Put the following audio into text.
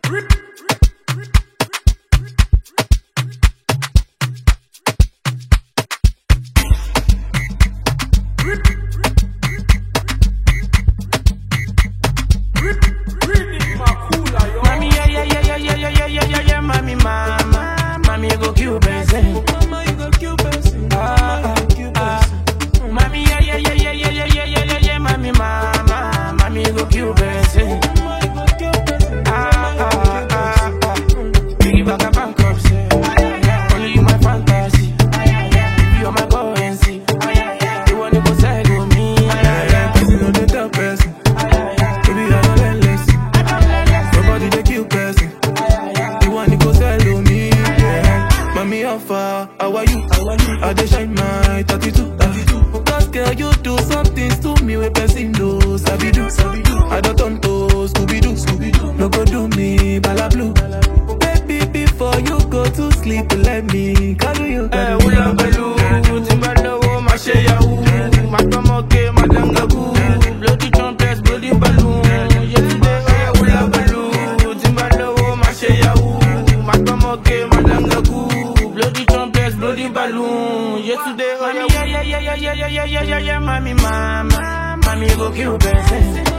How are you? I dey shine my 32. Cause girl, you do some things to me with person do. Sabi do. I don't turn to Scooby-Doo. No go do me bala blue. Baby, before you go to sleep, let me cuddle you. Ula balu, timbalo, ma she yahoo. Ma tomoke, ma dangabu. Bloody trumpets, bloody balloon. Yesterday, ula balu, timbalo, ma she yahoo. Ma tomoke, ma dangabu. Bloody trumpets, bloody balloon. Yesterday, yeah, mommy, mama, mommy go kill person.